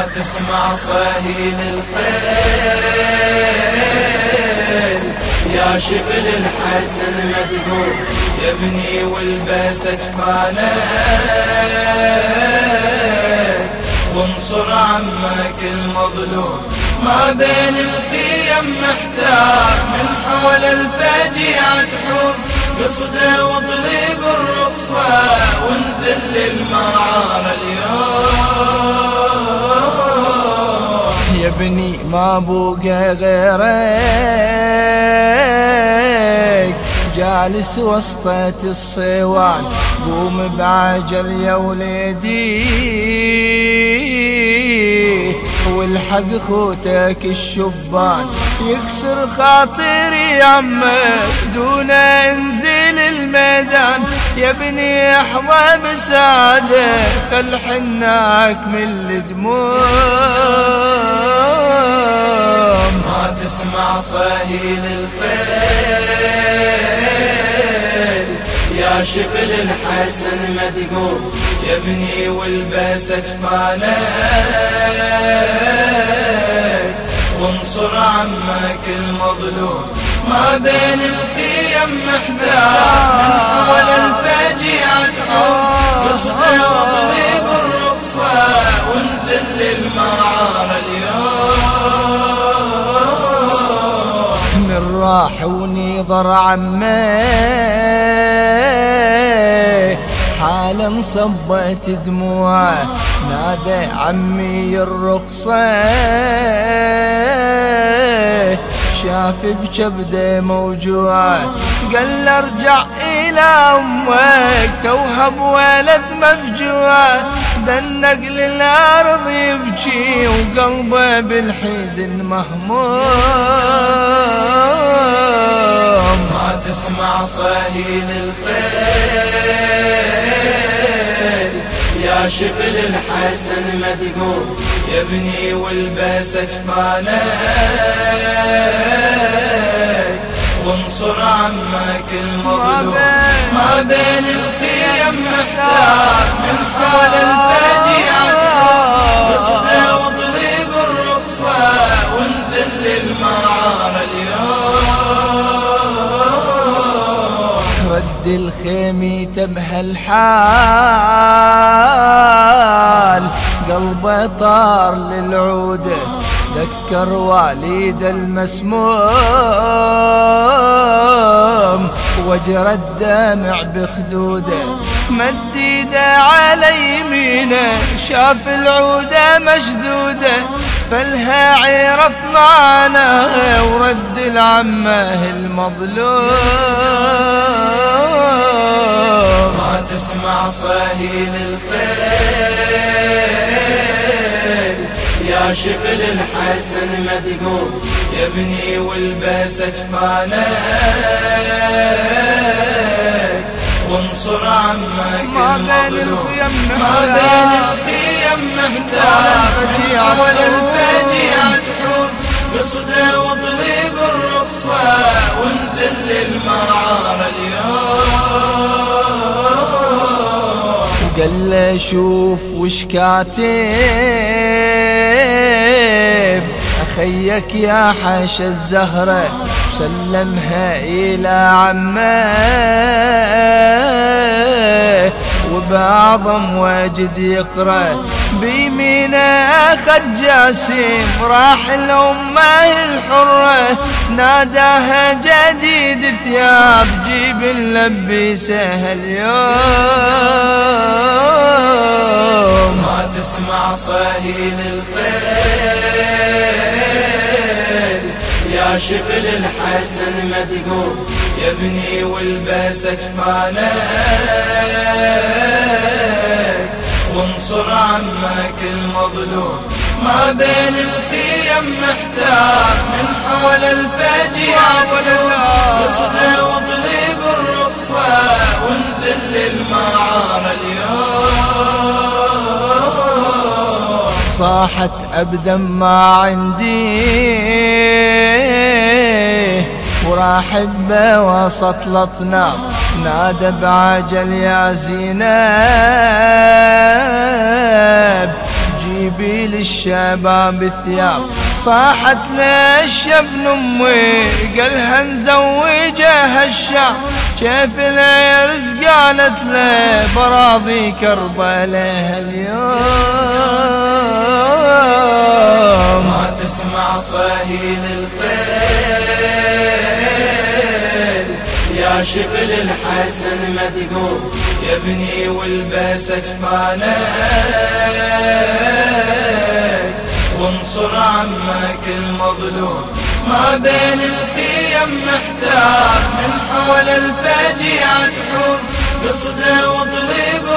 تسمع صهيل الخيل يا شبل الحسن ما تقول يا ابني والبس اكفانك وانصر عمك المظلوم ما بين الخيم محتار من حول الفاجعة تحوم قصده واطلب الرخصة وانزل للمعار اليوم يا ابني ما بوقى غيرك جالس وسطة الصوان قوم بعجل يا وليدي والحق خوتك الشبان يكسر خاطري عمك دون انزل الميدان يا ابني احظى بسعادة خل حناك من الدموع ما تسمع صهيل الخيل يا شبل الحسن ما تقول يا ابني والبس اكفانك وانصر عمك المظلوم ما بين الخيم محتار من حول الفاجعة تحوم قصده واطلب الرخصة وانزل للمعار اليوم من راح ونيضر عمي حالا صبت دموعه نادى عمي الرخصة شاف بكبده موجوعه قال له ارجع الى امك توهب ولد مفجوعه دنق للارض يبكي وقلبه بالحزن مهموم ما تسمع صهيل الخيل يا شبل الحسن ما تقول يا ابني والبس اكفانك وانصر عمك المظلوم ما بين الخيم محتار من حول الفاجعة قصده واطلب الرخصة وانزل للمعار اليوم رد الخيمة بهالحال قلبه طار للعودة ذكر والد المسموم وجرى الدمع بخدوده مد ايده على يمينه شاف العودة مشدودة فلها عرف معناها ورد العمه المظلوم ما تسمع صهيل الخيل يا شبل الحسن ما تقول يا ابني والبس اكفانك وانصر عمك المظلوم ما بين الخيم محتار من حول الفاجعة تحوم قصده واطلب الرخصة وانزل للمعار اليوم قال له شوف وش كاتب اخيك يا حش الزهرة وسلمها الى عمه وبعظم واجد يقرأ بيمينه اخذ جاسم راح الامه الحرة ناداها جديد ثياب جيب نلبسها اليوم ما تسمع صهيل الخيل يا شبل الحسن ما تقول يا ابني والبس اكفانك وانصر عمك المظلوم ما بين الخيم محتار من حول الفاجعة قصده واطلب الرخصة وانزل للمعار اليوم صاحت أبدا ما عندي وراح بوسط لطنا نادى بعجل يا زينب جيبي للشام شباب الثياب صاحت للشبن امي قالها نزوجها الشام كيف لا يرزق قالت له براضي كربلاء اليوم ما تسمع صهيل الخيل يا شبل الحسن ما تقول يا ابني والبس اكفانك وانصر عمك المظلوم ما بين الخيم محتار من حول الفجيعة تحوم قصده واطلب